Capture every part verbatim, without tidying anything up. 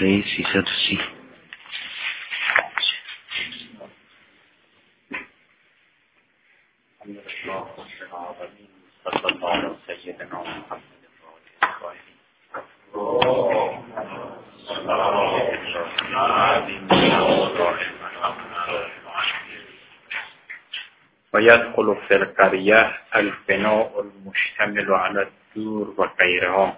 صفحه سیصد و سی. و یدخل فی القریة البناء المشتمل على الدور و غیرها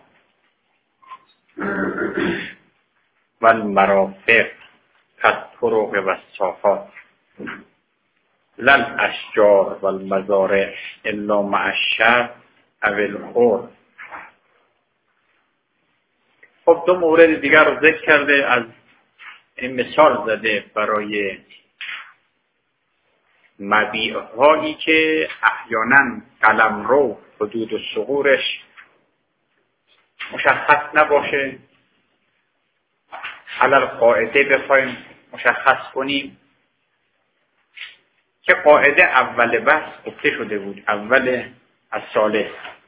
و المرافق كالطرق و الصافات لا الاشجار و المزارع الا مع الشرط او الخور. خب دو مورد دیگر رو ذکر کرده، از این مثال زده برای مبیع هایی که احیانا قلمرو حدود و ثغورش مشخص نباشه. علل قاعده بخوایم مشخص کنیم که قاعده اول بحث گفته شده بود، اول الصالح،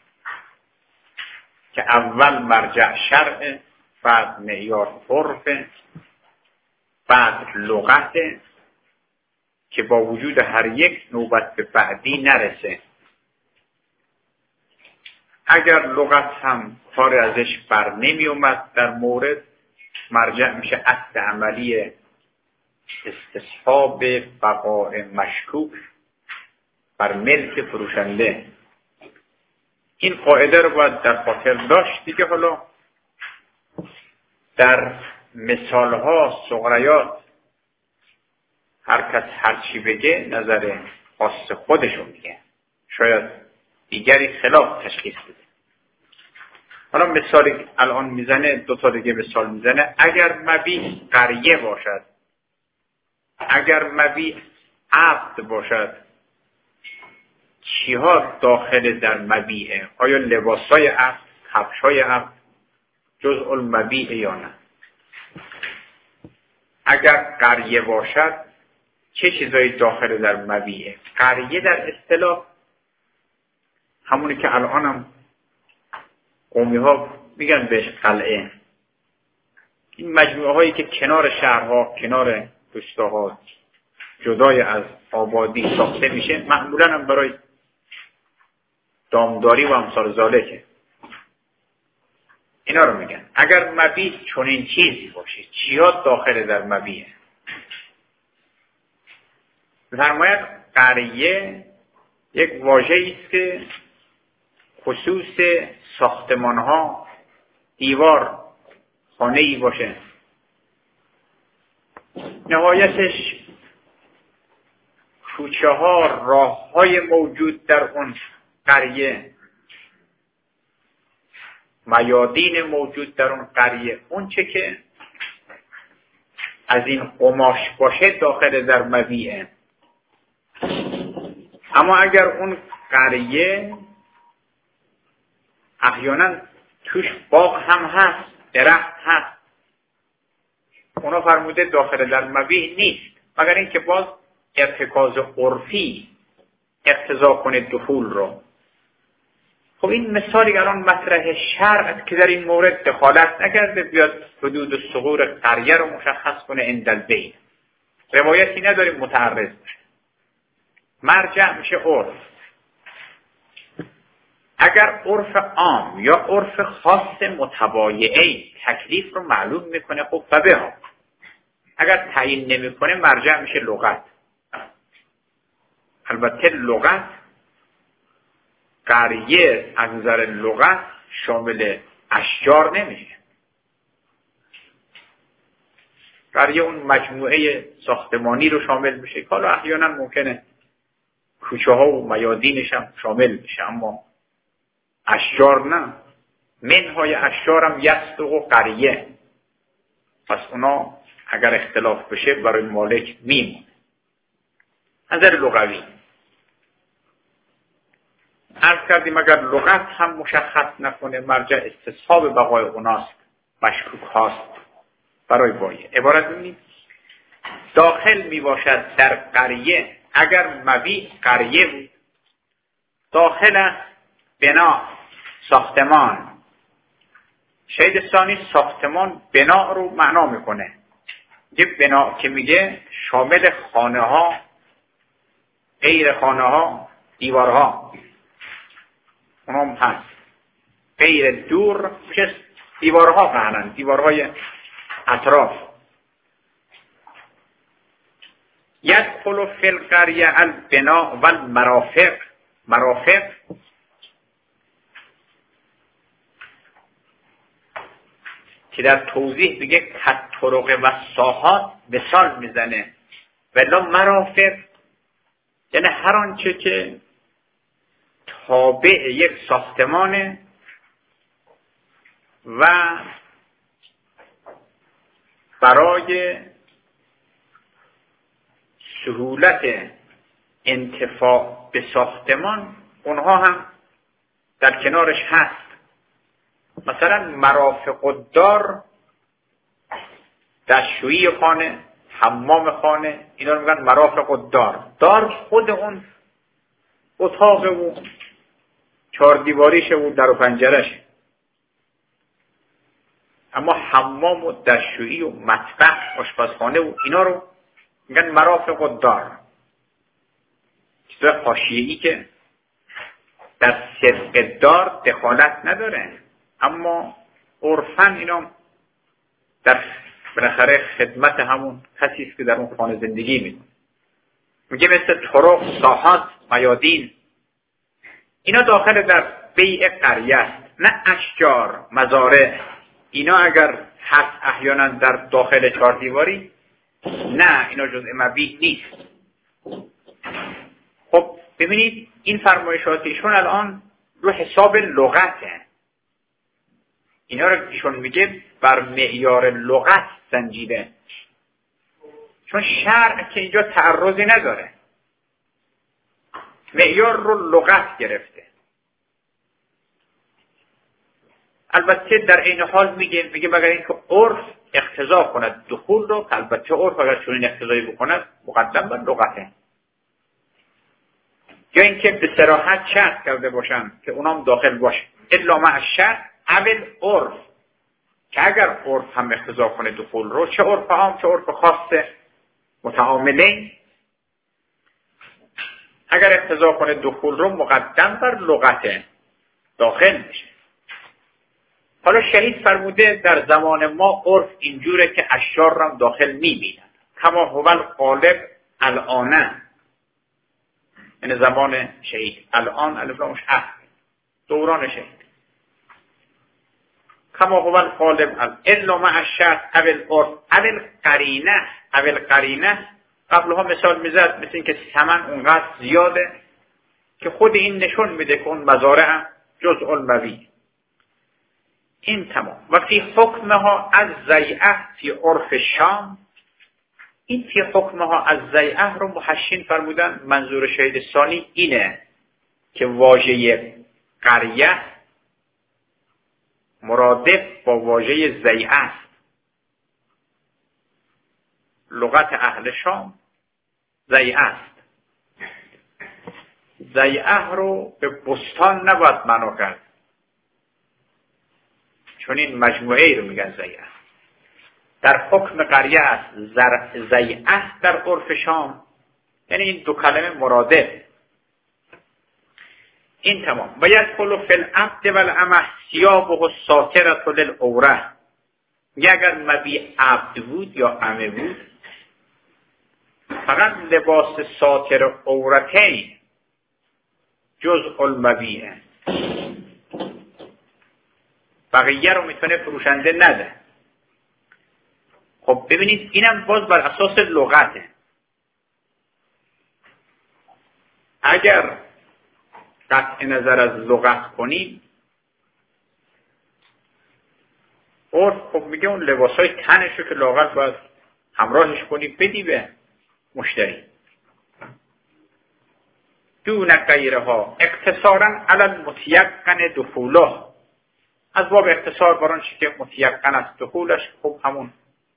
که اول مرجع شرع، بعد معیار عرف، بعد لغت، که با وجود هر یک نوبت به بعدی نرسه. اگر لغت هم کار ازش بر نمی اومد در مورد، مرجع میشه اصل عملی استصحاب بقاء مشکوک بر ملک فروشنده. این قاعده رو باید در خاطر داشت دیگه. حالا در مثالها سغریات هر کس هر چی بگه نظر خاص خودشو میگه، شاید دیگری خلاف تشخیص بده. حالا مثالی الان میزنه، دو تا دیگه مثال میزنه. اگر مبیع قریه باشد، اگر مبیع عقد باشد، چیها داخل در مبیعه؟ آیا لباسای عقد، کفشای عقد جزء المبیع یا نه؟ اگر قریه باشد چه چیزایی داخل در مبیعه؟ قریه در اصطلاح همونی که الان هم قومی ها میگن بهش قلعه. این مجموعه هایی که کنار شهرها، کنار روستاها، جدای از آبادی ساخته میشه، معمولا هم برای دامداری و امثال ذالکه. اینا رو میگن. اگر مبیع چنین چیزی باشه، چیا داخل در مبیعه؟ فرماید قریه یک واژه‌ای است که خصوص ساختمان‌ها، دیوار خانه‌ای باشه، نهایتش کوچه‌ها، راه‌های موجود در اون قریه، میادین موجود در اون قریه، اون چه که از این قماش باشه داخل در مبیعه. اما اگر اون قریه احیانا توش باغ هم هست، درخت هست، اونا فرموده داخل در مبیع نیست، مگر اینکه باز ارتکاز عرفی اقتضا کنه دخول رو. خب این مثالی الان مطرح شرع که در این مورد دخالت نکرده، بیاد حدود و ثغور قریه رو مشخص کنه عند البیع. روایتی نداریم متعرض بشه. مرجع میشه عرف. اگر عرف عام یا عرف خاص متبایعه تکلیف رو معلوم میکنه، خب فبه ها. اگر تعیین نمیکنه مرجع میشه لغت. البته لغت، قریه از نظر لغت شامل اشجار نمیشه. قریه اون مجموعه ساختمانی رو شامل میشه که حالا احیانا ممکنه کوچه ها و میادینش هم شامل بشه، اما اشجار نه. منهای اشجار هم یست و قریه. پس اونا اگر اختلاف بشه برای مالک میمونه. نظر لغوی عرض کردیم اگر لغت هم مشخص نکنه، مرجع استصحاب بقای اوناست، مشکوک هاست برای بایه. عبارت ببینید داخل می باشد در قریه. اگر مبیع قریه بود، داخل است بنا، ساختمان، شهید ثانی ساختمان بنا رو معنا میکنه. یه بنا که میگه شامل خانه ها، غیر خانه ها، دیوارها اونم هست. غیر دور میشه دیوارها فعلا، دیوارهای اطراف. یدخل فی القریه البنا و المرافق. مرافق که در توضیح میگه کت طرق و ساحات مثال میزنه. ولی مرافق یعنی هر آنچه که تابع یک ساختمانه و برای سهولت انتفاع به ساختمان اونها هم در کنارش هست. مثلا مرافق الدار، دستشویی خانه، حمام خانه، اینا رو میگن مرافق الدار. دار خود اون اتاق و چهار دیواریشه و در و پنجرشه. اما حمام و دستشویی و مطبخ، آشپزخانه و اینا رو میگن مرافق الدار. چیزای حاشیه‌ای که در صدق دار دخالت نداره، اما عرفاً اینا در بالاخره خدمت همون کسی است که در اون خانه زندگی میکنه. میگه مثل طرق، ساحات، میادین، اینا داخل در بیع قریه است، نه اشجار، مزارع. اینا اگر هست احیانا در داخل چهار دیواری، نه، اینا جزء مبیع نیست. خب ببینید این فرمایشات ایشون الان رو حساب لغته. اینا رو ایشون میگه بر معیار لغت سنجیده، چون شرع که اینجا تعرضی نداره، معیار رو لغت گرفته. البته در این حال میگه میگه مگر اینکه عرف اقتضا کند دخول رو، که البته عرف اگر چنین اقتضایی بکند مقدم بر لغته، یا اینکه به صراحت شرط کرده باشن که اونام داخل باشه. الا مع الشرط اول عرف، که اگر عرف هم اقتضا کنه دخول رو، چه عرف عام چه عرف خاص متعاملین، اگر اقتضا کنه دخول رو مقدم بر لغته، داخل میشه. حالا شهید فرموده در زمان ما عرف اینجوره که اشجار رو داخل میبینن، کما هو الغالب الان، یعنی زمان شهید. الان الفلامش هست دوران شهید. کما هو الغالب الا مع الشرط اول عرف اول قرینه. اول قرینه قبلها مثال میزد، مثل اینکه ثمن اونقدر زیاده که خود این نشون میده که اون مزارع جزء المبیع. این تمام. و فی حکمها از زیعه فی عرف شام. این فی حکمها از زیعه رو محشین فرمودن منظور شهید ثانی اینه که واژه قریه مرادف با واژه زیعه است. لغت اهل شام زیعه است. زیعه رو به بستان نباید معنا کرد، چون این مجموعه ای رو میگن زیعه. در حکم قریه است زیعه در عرف شام، یعنی این دو کلمه مرادف. این تمام. و یدخل فی العبد والامه ثیابه الساترة للعوره. میگه اگر مبیع عبد بود یا امه بود، فقط لباس ساتر عورتین جزء المبیع، بقیه رو میتونه فروشنده نده. خب ببینید اینم باز بر اساس لغته. اگر قطع نظر از لغت کنیم، عرف خب میگه اون لباسای تنشو که لاغت باید همراهش کنی بدی به مشتری. دون غیرها اقتصارا علی المتیقن دخوله. از باب اقتصار بران چی که متیقن است دخولش، خب همون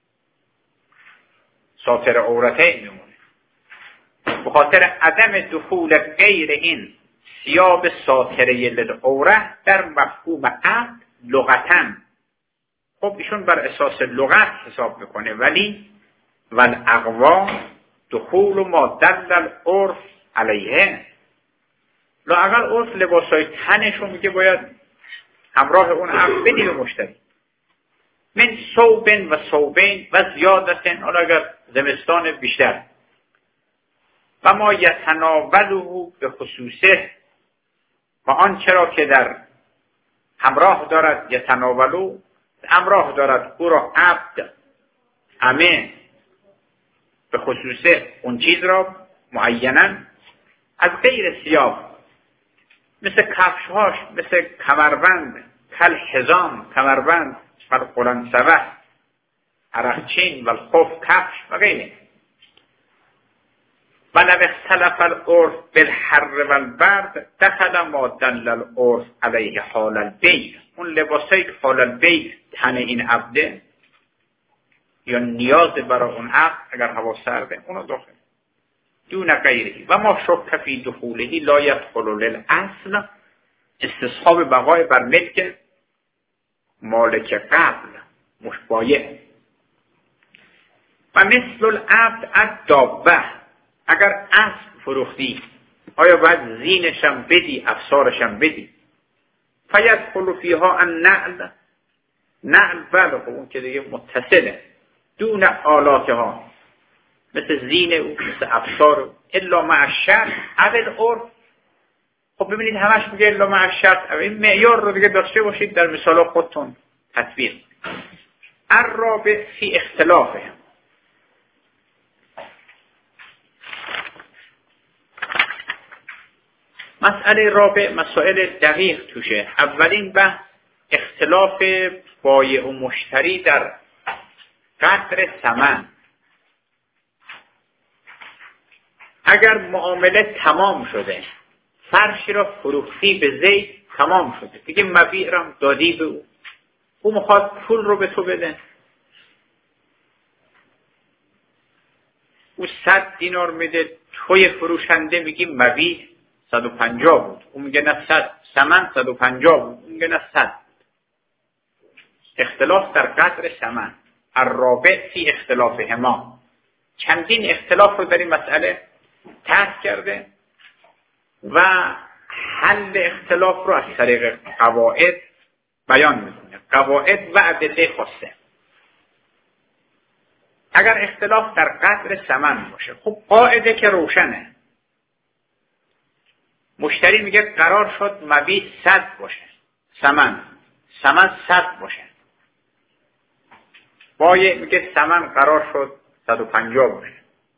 ساتر عورتین میمونه. به خاطر عدم دخول غیر این ثیاب ساتره للعوره در مفهوم عقد لغتن خب ایشون بر اساس لغت حساب میکنه، ولی والاقوا دخول ما دل العرف علیه، لااقل عرف لباسای تنشو میگه باید همراه اون عقد بدی به مشتری. من ثوبن و ثوبین و زیادتن، حالا اگر زمستان بیشتر، و ما یتناوله به خصوصه، و آن چرا که در همراه دارد، یتناولو همراه دارد او را عبد همه به خصوصه اون چیز را معینا از غیر سیاه، مثل کفشهاش، مثل کمربند، کل حزام کمربند، و قلنسوه عرقچین و الخف کفش و غیره. و لو اختلف العرف بالحر و البرد دخل ما دل العرف علیه حال البیع، اون لباسایی که حال البیع تن این عبده یا نیاز برای اون عبد اگر هوا سرده اونو داخل دون غیره. و ما شک فی دخوله لا یدخل للاصل، استصحاب بقای بر ملک مالک قبل مشبایه. و مثل العبد الدابه، اگر اسب فروختی آیا باید زینشم بدی، افسارشم بدی؟ فیدخل فیها النعل، نعل بله، خب اون که دیگه متصله، دون آلاتها، مثل زین او، مثل افسار او، الا مع الشرط اول عرف. خب ببینید همش میگه الا مع الشرط، این معیار رو دیگه داشته باشید در مثال خودتون تطبیق. الرابع فی اختلافه، مسئله رابع مسائل دقیق توشه. اولین بحث اختلاف بایع و مشتری در قدر ثمن. اگر معامله تمام شده، فرشی را فروختی به زید تمام شده، دیگه مبیع را دادی به او، او میخواد پول رو به تو بده، او صد دینار میده، توی فروشنده میگی مبیع صد و پنجاه بود، او میگه نه صد، ثمن صد و پنجاه بود، او میگه نه صد. اختلاف در قدر ثمن. الرابع فی اختلافهما، چندین اختلاف رو در این مسئله طرح کرده و حل اختلاف رو از طریق قواعد بیان میکنه، قواعد و ادله خاصه. اگر اختلاف در قدر ثمن باشه، خب قاعده که روشنه، مشتری میگه قرار شد مبیع صد باشه، ثمن ثمن صد باشه، بایع میگه ثمن قرار شد صد و پنجاه باشه.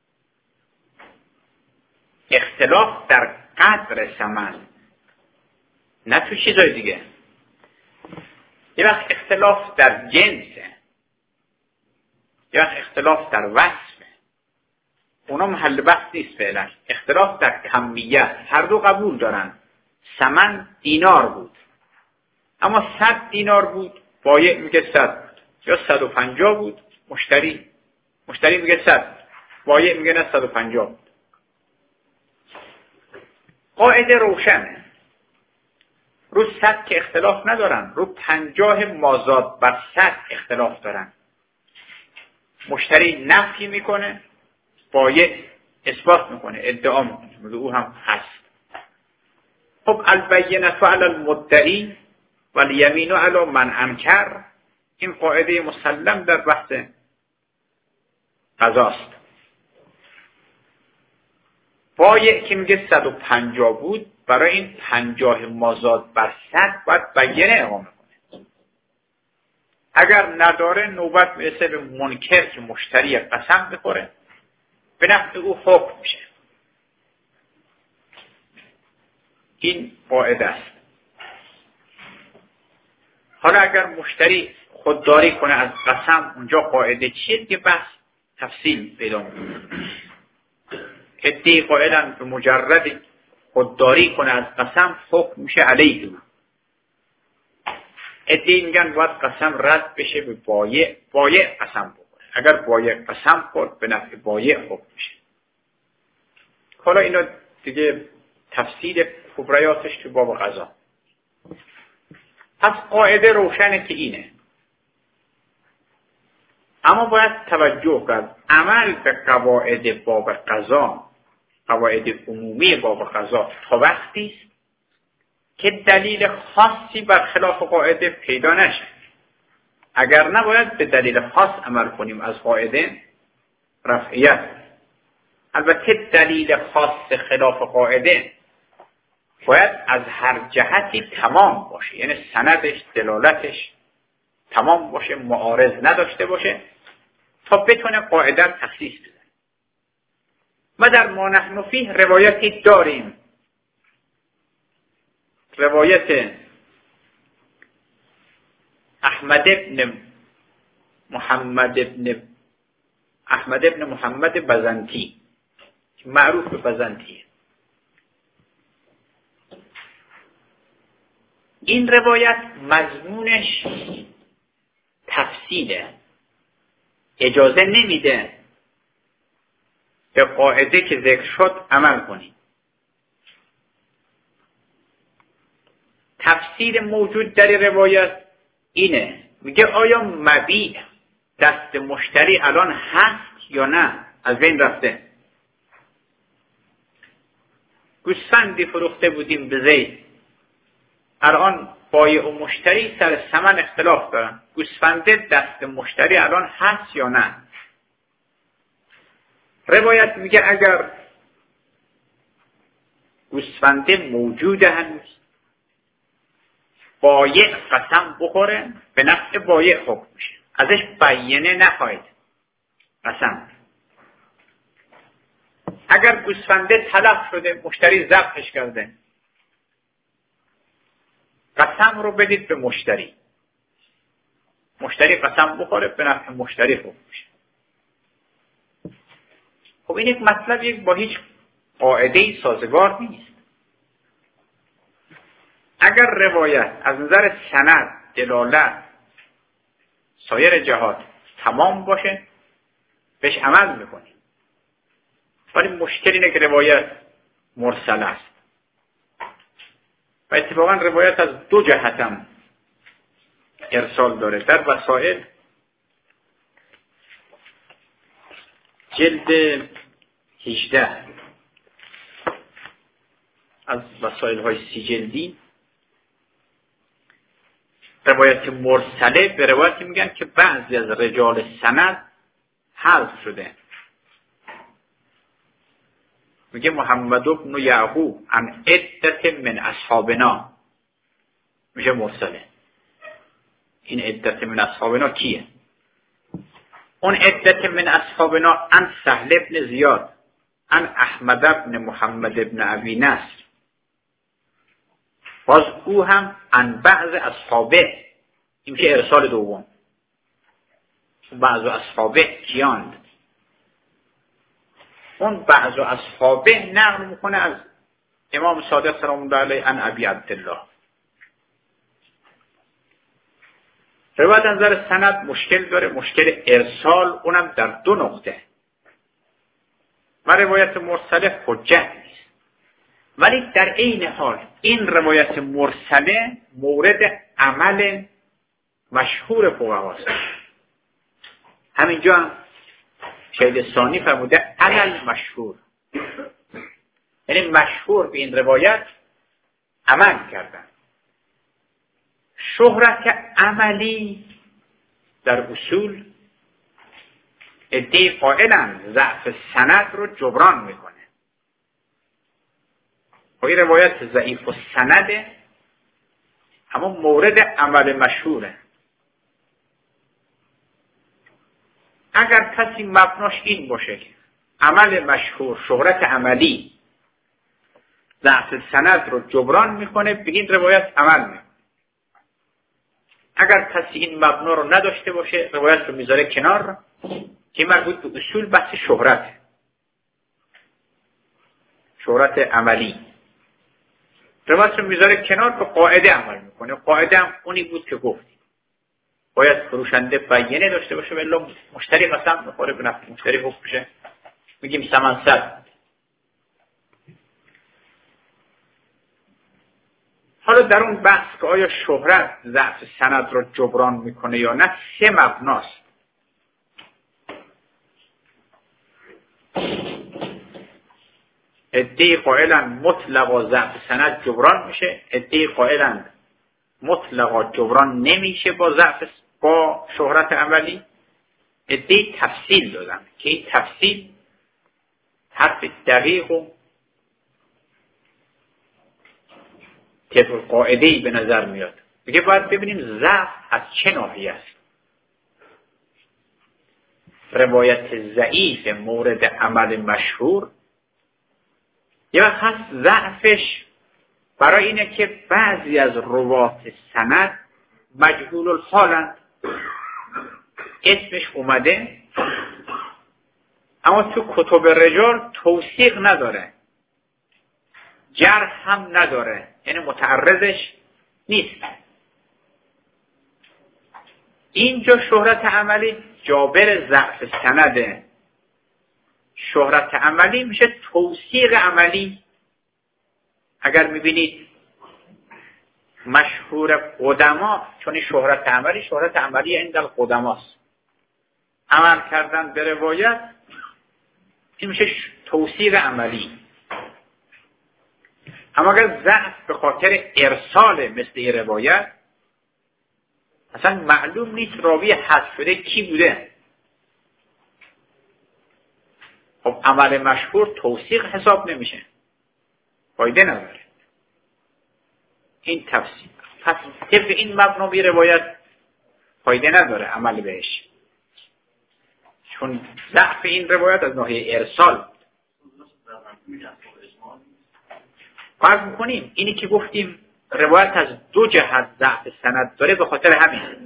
اختلاف در قدر ثمن، نه تو چیزای دیگه. یه وقت اختلاف در جنسه، یه وقت اختلاف در وصفه، اونا محل بحث نیست فعلا. اختلاف در کمیت، هر دو قبول دارن. ثمن دینار بود اما صد دینار بود، بایع میگه صد بود، یا صد و پنجاه بود، مشتری مشتری میگه صد، بایع میگه نه صد و پنجاه بود. قاعده روشنه، رو صد که اختلاف ندارن، رو پنجاه مازاد بر صد اختلاف دارن. مشتری نفی میکنه، بایع اثبات میکنه، ادعا میکنه، او هم هست. خب البینه علی المدعی و الیمین علی من انکر، این قاعده مسلم در بحث قضاست. بایع که میگه صد و پنجاه بود، برای این پنجاه مازاد بر صد باید بیانه اقامه کنه. اگر نداره نوبت میرسه به منکر که مشتری قسم بخوره، به نفع او حکم میشه. این قاعده است. حالا اگر مشتری خودداری کنه از قسم، اونجا قاعده چیه که بحث تفصیل پیدا میکنه. ادعی قائلن به مجرد خودداری کنه از قسم حکم میشه علیه. ادعی میگن باید قسم رد بشه به بایع، بایع قسم بکنه. اگر بایع قسم خورد به نفع بایع حکم میشه. حالا اینا دیگه تفصیل کبریاتش تو باب قضا. پس قاعده روشنه که اینه، اما باید توجه کرد عمل به قواعد باب قضا، قواعد عمومی باب قضا تا وقتی است که دلیل خاصی برخلاف قاعده پیدا نشه. اگر نباید به دلیل خاص عمل کنیم از قاعده رفعیت. البته دلیل خاص خلاف قاعده باید از هر جهتی تمام باشه، یعنی سندش، دلالتش تمام باشه، معارض نداشته باشه تا بتونه قاعده رو تخصیص بده. ما در ما نحن فیه روایتی داریم، روایت احمد ابن محمد ابن احمد ابن محمد بزنطی، معروف به بزنطیه. این روایت مضمونش تفصیله، اجازه نمیده به قاعده که ذکر شد عمل کنید. تفسیر موجود در روایت اینه، میگه آیا مبیع دست مشتری الان هست یا نه؟ از بین رفته. گوسفندی فروخته بودیم به زید، الان بایع و مشتری سر ثمن اختلاف دارن، گوسفنده دست مشتری الان هست یا نه؟ روایت میگه اگر گوسفنده موجوده هنوز، بایع قسم بخوره به نفع بایع حکم میشه، ازش بیینه نخواهید قسم. اگر گوسفنده تلف شده، مشتری ذبحش کرده، قسم رو بدید به مشتری، مشتری قسم بخوره به نفع مشتری حکم میشه. خب این یک مطلب یک با هیچ قاعده‌ای سازگار نیست. اگر روایت از نظر سند، دلالت، سایر جهات تمام باشه بهش عمل میکنیم، ولی مشکل اینه که روایت مرسل است و اتفاقا روایت از دو جهت هم ارسال داره. در وسائل جلد هجده از وسائل های سی جلدی روایت مرسله به روایتی میگن که بعضی از رجال سند حذف شده. میگه محمد بن یعقوب عن عدت من اصحابنا، میشه مرسله. این عدت من اصحابنا کیه؟ اون عدت من اصحابنا عن سهل بن زیاد عن احمد بن محمد بن ابی نصر، باز او هم عن بعض اصحابه، این که ارسال دوم. بعض اصحابه کیاند؟ اون بعض اصحابه نقل میکنه از امام صادق سلام الله علیه عن ابی عبدالله. روایت از نظر سند مشکل داره، مشکل ارسال، اونم در دو نقطه. و روایت مرسله حجت نیست، ولی در عین حال این روایت مرسله مورد عمل مشهور فقهاست. همینجا هم شهید ثانی فرموده علل مشهور، یعنی مشهور به این روایت عمل کردن. شهرت عملی در اصول ادعای قائلن ضعف سند رو جبران میکنه. و این روایت ضعیف و سنده، اما مورد عمل مشهوره. اگر کسی مبناش این باشه که عمل مشهور، شهرت عملی ضعف سند رو جبران میکنه، به این روایت عمل میکنه. اگر کسی این مبنا رو نداشته باشه، روایت رو میذاره کنار، که مربوط به اصول بحث شهرت شهرت عملی. روایت رو میذاره کنار، به قاعده عمل میکنه. قاعده هم اونی بود که گفتیم، باید فروشنده بیانه داشته باشه، ولی مشتری قسم میخوره به نفع مشتری حکم میشه، میگیم ثمن صد. حالا در اون بحث که آیا شهرت ضعف سند رو جبران میکنه یا نه، سه مبناست عده‌ای قائلن مطلقا ضعف سند جبران میشه، عده‌ای قائلن مطلقا جبران نمیشه با ضعف با شهرت عملی. عده‌ای تفصیل دادن که این تفصیل حرف دقیق و طبق قاعده‌ای به نظر میاد. میگه باید ببینیم ضعف از چه ناحیه است. روایت ضعیف مورد عمل مشهور یا هست ضعفش برای اینه که بعضی از روات سند مجهول الحالند، اسمش اومده اما تو کتب رجال توثیق نداره، جرح هم نداره، یعنی متعرضش نیست. اینجا شهرت عملی جابر ضعف سنده. شهرت عملی میشه توثیق عملی. اگر میبینید مشهور قدما، چون این شهرت عملی شهرت عملی عند القدماست، عمل کردن به روایت، این میشه توثیق عملی. اما اگر ضعف به خاطر ارسال مثل این روایت، اصلا معلوم نیست راوی حذف شده کی بوده، خب عمل مشهور توثیق حساب نمیشه، فایده نداره. این تفسیر پس طبق این مبنا بی روایت فایده نداره عمل بهش، چون ضعف این روایت از ناحیه ارسال. فرض میکنیم اینی که گفتیم روایت از دو جهت ضعف سند داره، به خاطر همین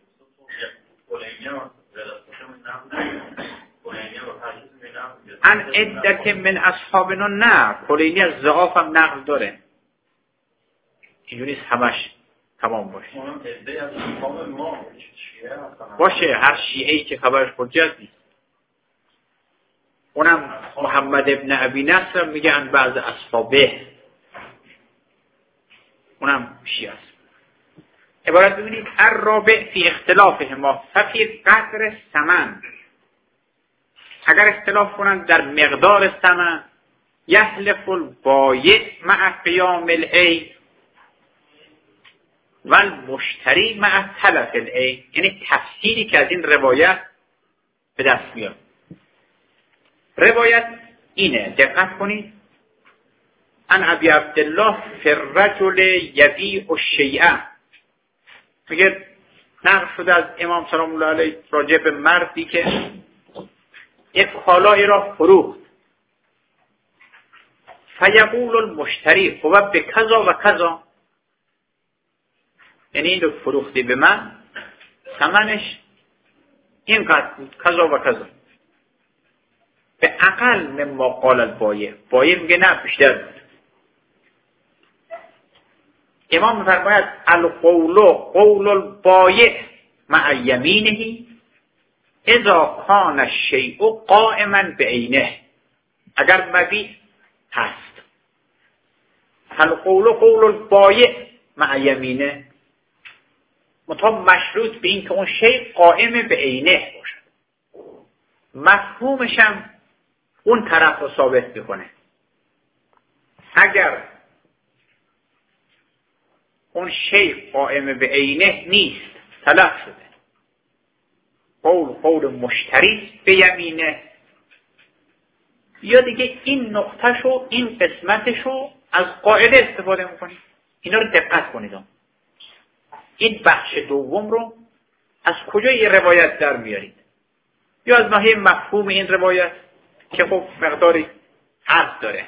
ان عدت من اصحابنا، نه کلینی از ضعاف هم نقل داره، اینجوری همش تمام باشه باشه هر شیعه‌ای که خبرش حجت نیست. اونم محمد ابن ابی نصر میگه ان بعض اصحابه، اونم شیعه است. عبارت ببینید الرابع فی اختلافهما ففی قدر ثمن، اگر اختلاف کنند در مقدار ثمن، یحلف البایع مع قیام العین و المشتری مع تلف العین، یعنی تفسیری که از این روایت به دست میاد. روایت اینه، دقت کنید، ان ابی عبدالله فی الرجل یبیع الشیء، میگه نقل شده از امام سلام الله علیه راجع به مردی که یک کالایی را فروخت، فیقول المشتری هو به کذا و کذا، یعنی این رو فروختی به من، ثمنش اینقدر بود، کذا و کذا، به اقل مما قال البایع، بایع میگه نه بیشتر بود. امام میفرماید القول قول البایع مع یمینه اذا کان الشیء قائما بعینه، اگر مبیع هست القول قول البایع مع یمینه، مطابق مشروط به این که اون شیء قائم بعینه باشد، مفهومش هم اون طرف رو ثابت میکنه. اگر اون شیء قائم به عینه نیست، تلف شده، قول قول مشتری به یمینه، یا دیگه این نقطهشو این قسمتشو از قاعده استفاده میکنید. اینا رو دقت کنید، این بخش دوم رو از کجا یه روایت در میارید؟ یا از ناحیه مفهوم این روایت که خب مقداری عرض داره،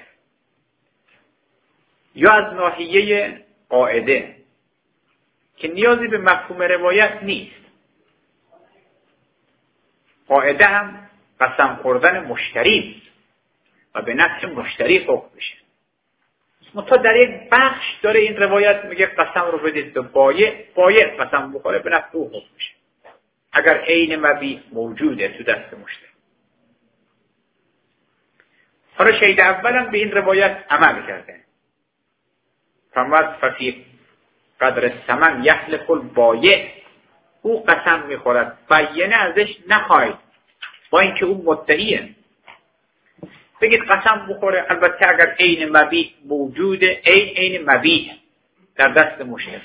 یا از ناحیه قاعده که نیازی به مفهوم روایت نیست. قاعده هم قسم خوردن مشتری و به نفع مشتری حکم بشه. منتها در یک بخش داره این روایت میگه قسم رو بدید به بایع، بایع قسم بخوره به نفع او حکم بشه، اگر عین مبیع موجوده تو دست مشتری. حالا شهید اولم به این روایت عمل کرده، فرمود ففی قدر ثمن یحلف البایع، او قسم میخورد، بیانه ازش نخواهید با اینکه او مدعیه. بگید قسم بخوره، البته اگر عین مبیح موجوده، عین عین مبیح در دست مشتری.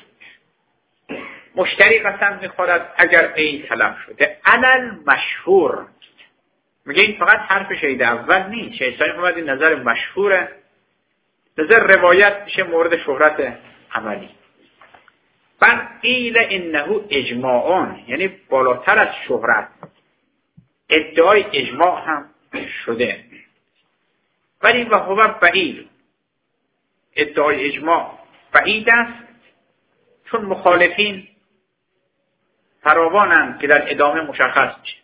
مشتری قسم میخورد اگر عین طلب شده. علل مشهور، میگه این فقط حرف شهید اول نیست، شهید ثانی فرمود این نظر مشهوره، نظر روایت میشه مورد شهرت عملی. بل قیل انه اجماعون، یعنی بالاتر از شهرت ادعای اجماع هم شده. ولی و هو بعید، ادعای اجماع بعید است، چون مخالفین فراوانند که در ادامه مشخص میشه.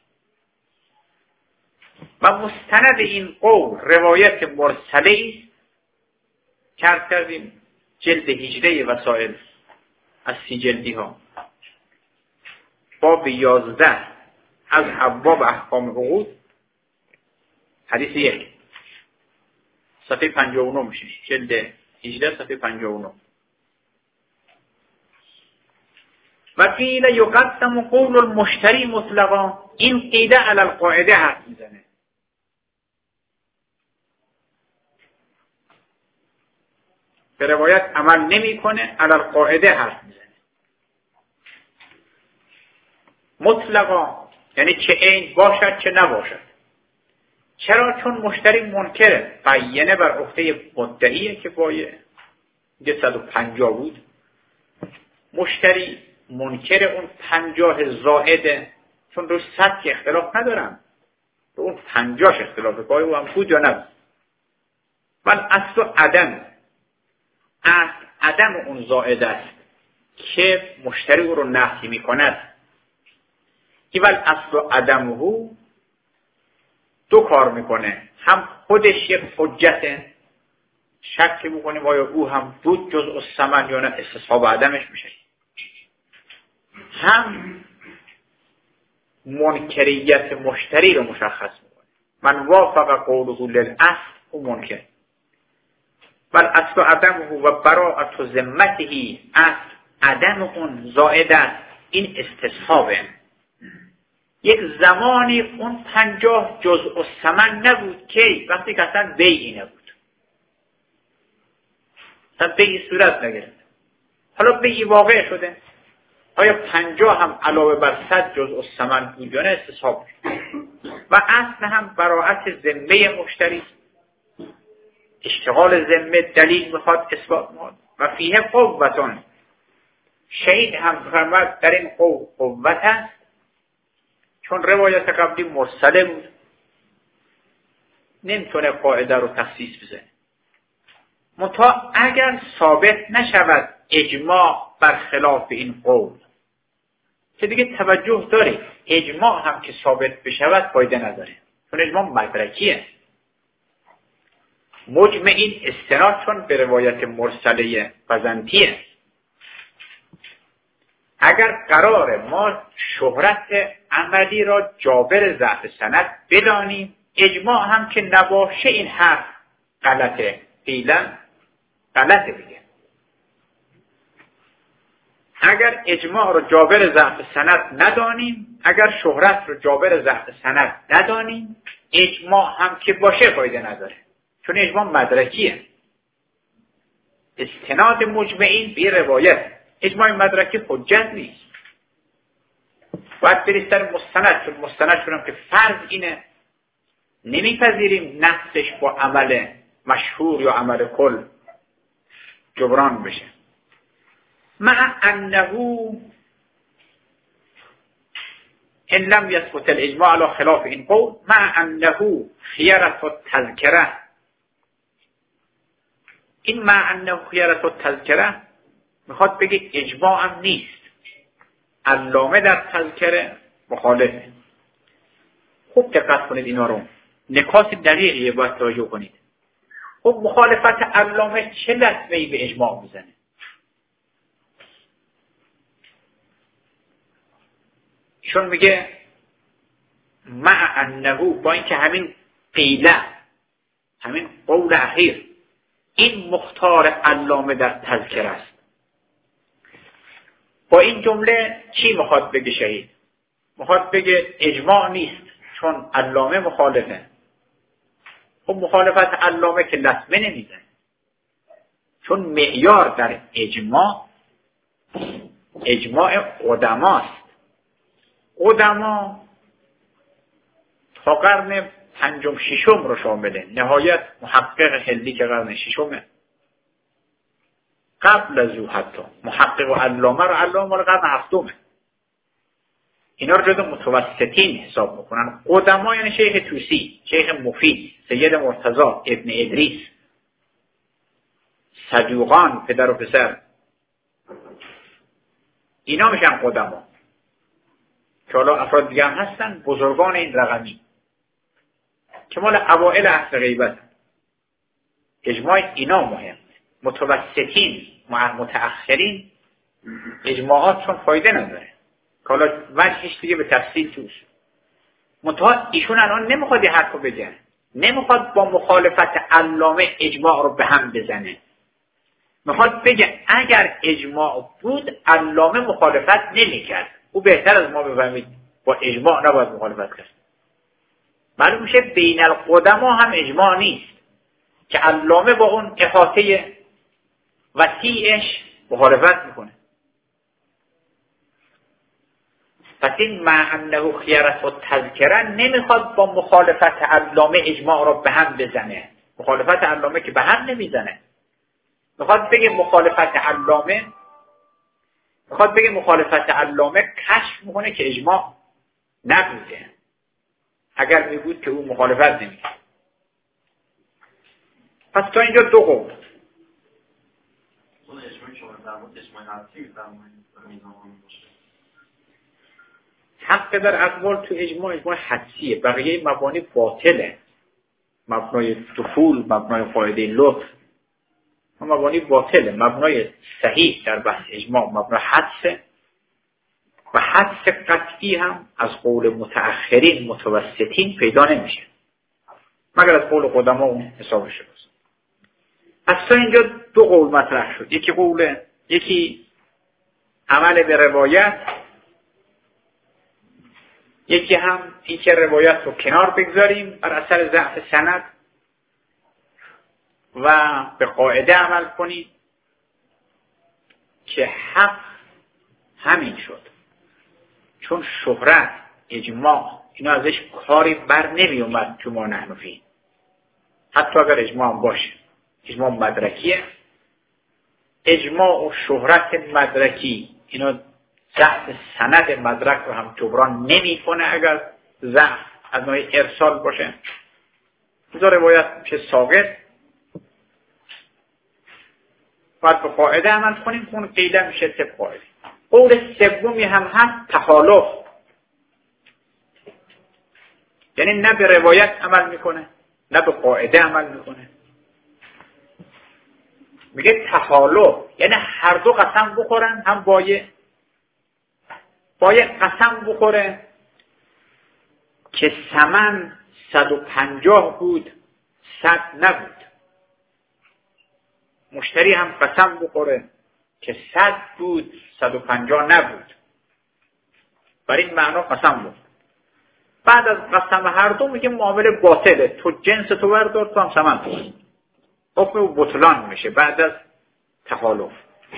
و مستند این قول روایت مرسله است که عرض کردیم جلد هجده وسائل از سی جلدی ها، باب یازده از ابواب احکام عقود، حدیث یک، صفحه پنجاه و نه میشه، جلد هجده صفحه پنجاه و نه. و قیل یقدم قول المشتری مطلقا، این قیده علی القاعده حرف میزنه. به روایت عمل نمی کنه، علی القاعده حرف میزنه. مطلقا یعنی چه عین باشد چه نباشد. چرا؟ چون مشتری منکره، بیانه بر عهده مدعیه که بایه صد و پنجاه بود، مشتری منکر اون پنجاه زائده، چون روش صد که اختلاف ندارم، رو اون پنجاش اختلافه، بایه او هم بود یا نبود. ولی اصل عدم، اصل عدم اون زائده است که مشتری او رو نفی می کند. ایول اصل عدمه دو کار میکنه، هم خودش یک حجته، شک میکنیم آیا او هم بود جزء الثمن یا نه، استصحاب عدمش میشه، هم منکریت مشتری رو مشخص میکنه. من وافق قوله للاصل او منکر، بل اصل عدمه و براءت ذمته، اصل عدم اون زائد است، این استصحابه. یک زمانی اون پنجاه جزء الثمن نبود که وقتی که اصلا بیعی نبود، اصلا بیعی صورت نگرفت، حالا بیعی واقع شده، آیا پنجاه هم علاوه بر صد جزء الثمن بود یا نه، استصحاب شد. و اصل هم براءت ذمه مشتری، اشتغال ذمه دلیل میخواد اثبات میخواد. و فیه قوتون، شهید هم فرمود در این قول قوت است، چون روایت قبلی مرسله بود، نمیتونه قاعده رو تخصیص بزنه. منتها اگر ثابت نشود اجماع برخلاف این قول، که دیگه توجه داره اجماع هم که ثابت بشود فایده نداره، چون اجماع مدرکیه. مجمع این استناد چون به روایت مرسله بزنطیه. اگر قرار ما شهرت عملی را جابر ضعف سند بدانیم، اجماع هم که نباشه این حرف غلطه، فعلا غلطه دیگه. اگر اجماع را جابر ضعف سند ندانیم، اگر شهرت را جابر ضعف سند ندانیم، اجماع هم که باشه فایده نداره، چون اجماع مدرکیه. استناد مجمعین به روایت، اجماع مدرکی حجت نیست، باید برید سر مستند، چون مستند شدم که فرض اینه نمیپذیریم نفسش با عمل مشهور یا عمل کل جبران بشه. مع انه ان لم يثبت الاجماع على خلاف این قول، مع انه خیرت و تذکره، این مع انه خیرت و تذکره میخواد بگه اجماع هم نیست، علامه در تذکره مخالفه. خوب دقت کنید اینا رو، نکات دقیقیه باید توجه کنید. خب مخالفت علامه چه لطمه‌ای به اجماع میزنه؟ ایشون میگه مع انه، با اینکه همین قیله، همین قول اخیر این مختار علامه در تذکره است، با این جمله چی میخواد بگه شهید؟ میخواد بگه اجماع نیست چون علامه مخالفه، خب مخالفت علامه که لطمه نمیزنه، چون معیار در اجماع اجماع قدماست. قدما تا قرن پنجم ششم رو شامله، نهایت محقق هندی که قرن ششمه، قبل از او حتی محقق و علامه رو علامه مال قرن هفتمه، اینا رو جز متوسطین حساب میکنن. قدما یعنی شیخ طوسی، شیخ مفید، سید مرتضی، ابن ادریس، صدوقان پدر و پسر، اینا میشن قدما، که حالا افراد دیگه هم هستن بزرگان این رقمی که مال اوائل عصر غیبت. اجماع اینا مهم. متوسطین متأخرین اجماعات چون فایده نداره که حالا وجهش دیگه به تفصیل توش. منتها ایشون الان نمیخواد یه حرف رو بگه، نمیخواد با مخالفت علامه اجماع رو به هم بزنه، میخواد بگه اگر اجماع بود علامه مخالفت نمیکرد. او بهتر از ما بفهمید با اجماع نباید مخالفت کرد. معلوم میشه بین القدما هم اجماع نیست که علامه با اون احاطه وسیعش مخالفت میکنه. پس این مع انه خیرت و تذکره نمیخواد با مخالفت علامه اجماع را به هم بزنه. مخالفت علامه که به هم نمیزنه، میخواد بگه مخالفت علامه میخواد بگه مخالفت علامه کشف میکنه که اجماع نبوده. اگر میبود که او مخالفت نمیکرد. پس تا اینجا دو قول. اون اجماعی شما در مورد اجماع حدسی در مورد میزان باشه. حق در اقوال تو اجماع اجماع حدسیه، بقیه مبانی باطله. مبنای دخول، مبنای قاعده لطف، مبانی باطله. مبنای صحیح در بحث اجماع مبنای حدسه و حدس قطعی هم از قول متأخرین متوسطین پیدا نمیشه مگر از قول قدما اون حسابش باشه. پس تا اینجا دو قول مطرح شد. یکی قول یکی عمل به روایت، یکی هم این که روایت رو کنار بگذاریم بر اثر ضعف سند و به قاعده عمل کنیم که حق همین شد. چون شهرت، اجماع اینا ازش کاری بر نمی اومد تو ما نحنفی، حتی اگر اجماع هم باشه. اجماع مدرکیه، اجماع و شهرت مدرکی اینا ضعف سند مدرک رو هم جبران نمی کنه اگر ضعف از نوع ارسال باشه. بذار روایت میشه ساقط، باید به قاعده عمل کنیم، اون قیله میشه طبق قاعده. قول سومی هم هست تخالف، یعنی نه به روایت عمل میکنه نه به قاعده عمل میکنه. میگه تخالف یعنی هر دو قسم بخورن، هم باید باید قسم بخوره که ثمن صد و پنجاه بود صد نبود، مشتری هم قسم بخوره که صد بود صد و پنجاه نبود. برای این معنا قسم بود. بعد از قسم هر دو میگه معامله باطله، تو جنس تو بردار تو هم ثمن تو، حکم بطلان میشه بعد از تخالف.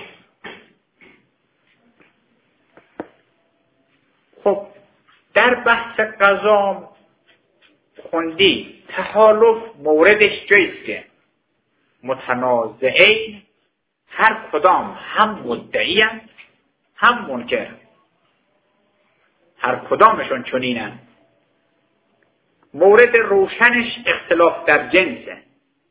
خب در بحث قضا خوندی تخالف موردش جایست که متنازعین هر کدام هم مدعی هم منکر، هر کدامشون چنینن. مورد روشنش اختلاف در جنسه.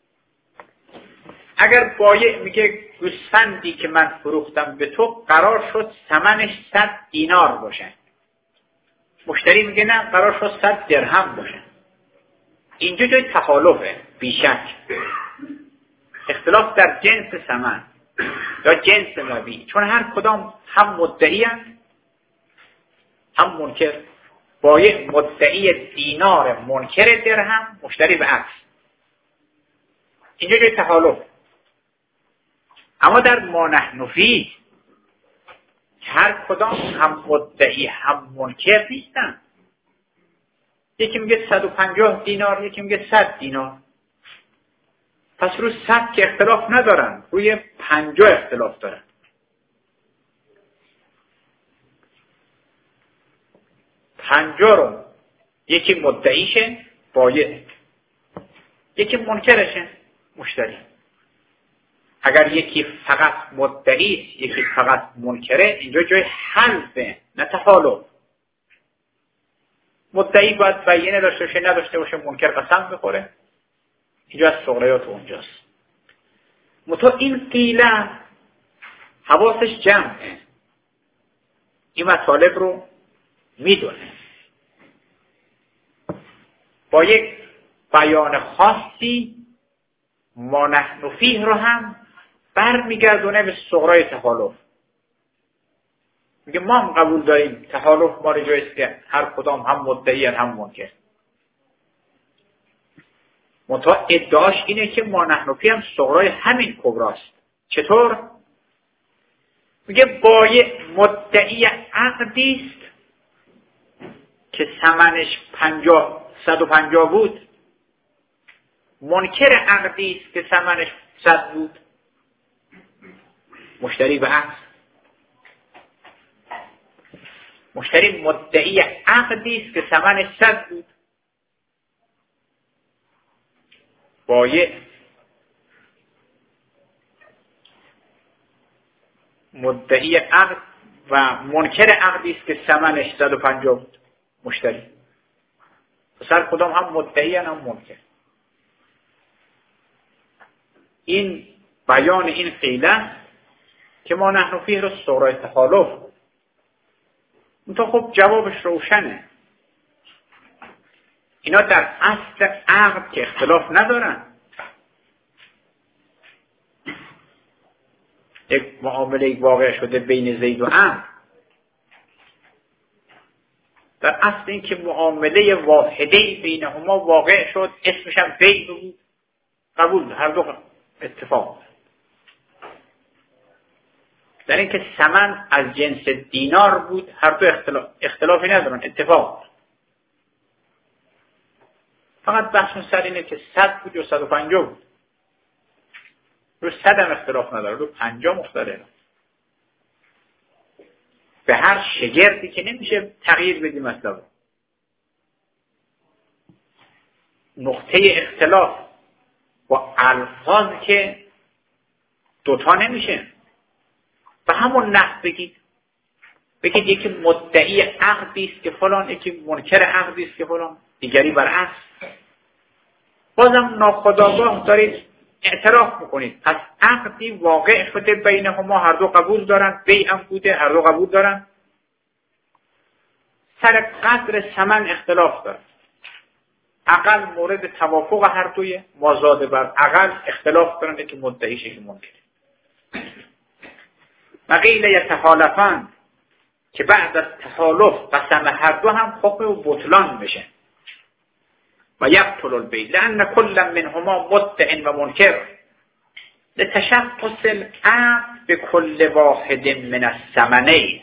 اگر بایع میگه گوسفندی که من فروختم به تو قرار شد ثمنش صد دینار باشه، مشتری میگه نه قرار شد صد درهم باشه، اینجا جای تخالفه بیشک. اختلاف در جنس ثمن یا جنس مبیع، چون هر کدام هم مدعی هم منکر. بایع مدعی دینار، منکر درهم، مشتری به عکس. اینجا جای تخالف. اما در ما نحن فیه هر کدام هم مدعی هم منکر نیستن. یکی میگه صد و پنجاه دینار، یکی میگه صد دینار. پس روی صد که اختلاف ندارن، روی پنجاه اختلاف دارن. پنجاه رو یکی مدعیشه بایع، یکی منکرشه مشتری. اگر یکی فقط مدعی است یکی فقط منکره، اینجا جای حلفه نه تحالف. مدعی باید بیانیه داشته باشه، نداشته باشه منکر قسم بخوره. اینجا از صغریات اونجاست. متا این قیله حواسش جمعه، این مطالب رو میدونه، با یک بیان خاصی ما نحن فیه رو هم برمیگردونه به صغرای تحالف. میگه ما هم قبول داریم تحالف ما رو جایست که هر کدام هم مدعی هم منکر. منتها ادعاش اینه که ما نحن فیه هم صغرای همین کبراست. چطور؟ میگه بایع مدعی عقدی است که ثمنش پنجاه صد و پنجاه بود، منکر عقدی است که ثمنش صد بود. مشتری به عقد، مشتری مدعی عقدی است که ثمنش صد بود، بایع مدعی عقد و منکر عقدی است که ثمنش صد و پنجاه بود. مشتری سر کدام هم مدعی هم منکر. این بیان این قیله که ما نحن فیه رو صغرای تحالف. منتها خب جوابش روشنه، اینا در اصل عقد که اختلاف ندارن. یک معامله واقع شده بین زید و عمرو، در اصل این که معامله واحده بینهما واقع شد، اسمش هم بیع بود، قبول، هر دو اتفاق. در این که ثمن از جنس دینار بود، هر دو اختلاف اختلافی ندارن، اتفاق. فقط بحث سر اینه که صد بود یا صد و پنجاه بود. رو صد هم اختلاف نداره، رو پنجاه مختلفه. به هر شگردی که نمیشه تغییر بدیم مثلا. نقطه اختلاف با الفاظ که دوتا نمیشه. به همون نحو بگید بگید یکی مدعی عقدی است که فلان، یکی منکر عقدی است که فلان، دیگری برعکس. بازم ناخودآگاه دارید اعتراف میکنید پس عقدی واقع شده بینهما، هر دو قبول دارن، بیع هم بوده، هر دو قبول دارن، سر قدر ثمن اختلاف دارن. اقل مورد توافق هر دوی، مازاد بر اقل اختلاف دارن، یکی مدعیش یکی منکر. وقیل یتحالفان که بعد از تحالف قسم هر دو هم حکم و بطلان بشه. و یبطل البیع لأن كل منهما مدع و منکر لتشخص العقد بكل واحد من الثمنين.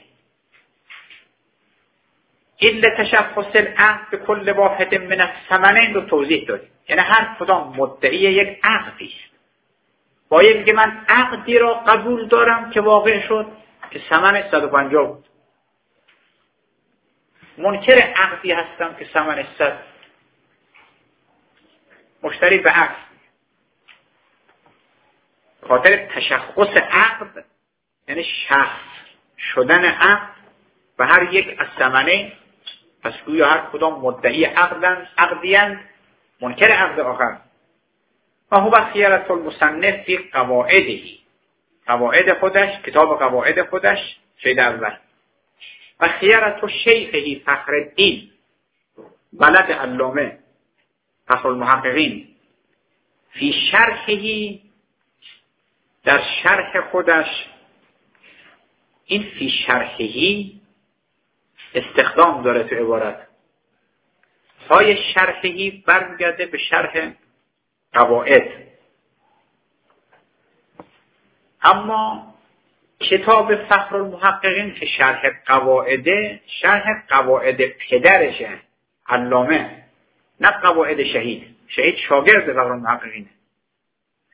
این لتشخص العقد بكل واحد من الثمنين رو توضیح دادیم، یعنی هر کدام مدعی یک عقدی است. باید میگه من عقدی را قبول دارم که واقع شد که ثمنش صد و پنجاه بود، منکر عقدی هستم که ثمنش صد. مشتری به عقد خاطر تشخص عقد، یعنی شخص شدن عقد و هر یک از ثمنه، پس گویا هر کدام مدعی عقدن عقدیند، منکر عقد آخر. و هو خیارة المصنف فی قواعدهی، قواعد خودش، کتاب قواعد خودش شید اول. و خیارة شیخهی فخرالدین بلد علامه فخر المحققین فی شرحهی، در شرح خودش. این فی شرحهی استخدام داره تو عبارت. های شرحهی برمیگرده به شرح قواعد. اما کتاب فخر المحققین که شرح قواعده، شرح قواعد پدرشه علامه، نه قواعد شهید. شهید شاگرد فخر المحققینه.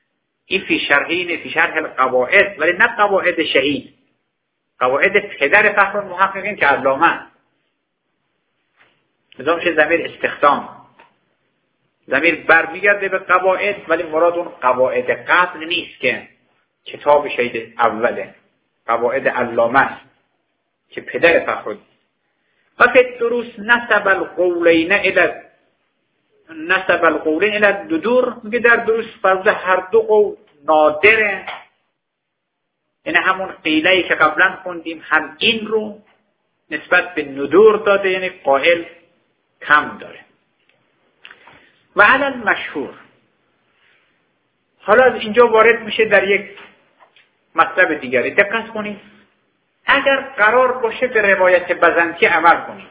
این فی شرحین فی شرح القواعد، ولی نه قواعد شهید، قواعد پدر فخر المحققین که علامه. مثلا میشه ضمیر استخدام، ضمیر برمیگرده به قواعد، ولی مراد اون قواعد قبل نیست که کتاب شهید اوله، قواعد علامه است که پدر فخر. و فی دروس نسب القولین الی نسب القولین الی دودور، میگه در دروس فرض هر دو قول نادره، یعنی همون قیله‌ای که قبلا خوندیم هم این رو نسبت به ندور داده، یعنی قائل کم داره. و علی مشهور، حالا از اینجا وارد میشه در یک مطلب دیگری. دقت کنید، اگر قرار باشه به روایت بزنطی عمل کنید،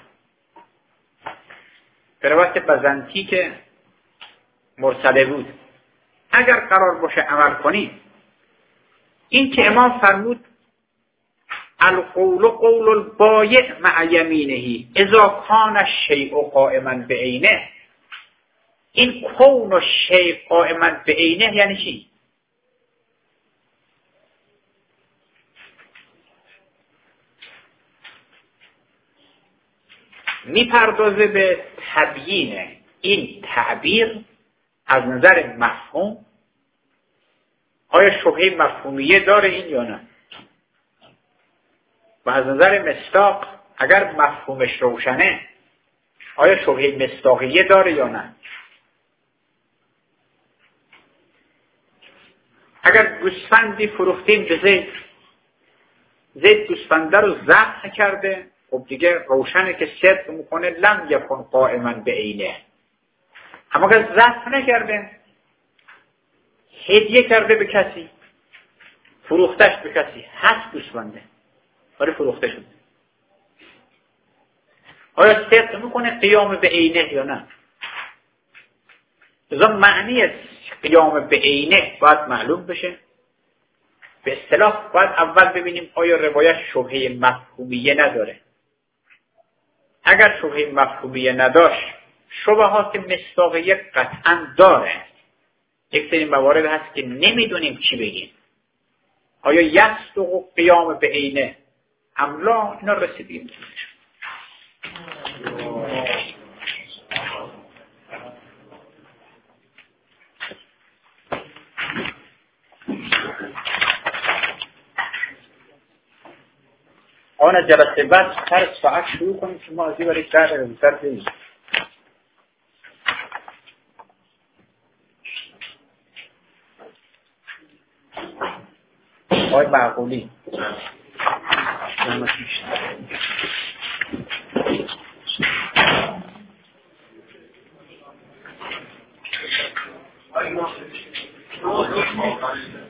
به روایت بزنطی که مرسله بود اگر قرار باشه عمل کنید، این که امام فرمود القول قول البایع مع یمینه اذا کان الشیء قائما بعینه، این کون و شیء قائما بعینه یعنی چی؟ میپردازه به تبیین این تعبیر از نظر مفهوم، آیا شبهه مفهومیه داره این یا نه، و از نظر مصداق اگر مفهومش روشنه آیا شبهه مصداقیه داره یا نه. اگر گوسفندی فروختیم به زید، زید گوسفنده رو ذبح کرده، خب دیگه روشنه که صدق میکنه لم یکن قائما بعینه. اما اگر ذبح نکرده، هدیه کرده به کسی، فروختش به کسی، هست گوسفنده ولی فروخته شده، آیا صدق میکنه قیام به عینه یا نه؟ لذا معنی قیام به عینه باید معلوم بشه. به اصطلاح باید اول ببینیم آیا روایت شبهه مفهومیه نداره. اگر شبهه مفهومیه نداشت، شبهات مصداقیه قطعا داره. یک سری موارد هست که نمیدونیم چی بگیم، آیا یصدق قیام به عینه ام لا، اینا رسیدیم. آن جلسه بعد هر ساعت شروع کنیم که ما از این برای در روزتر بگیم. آقای معقولی آقای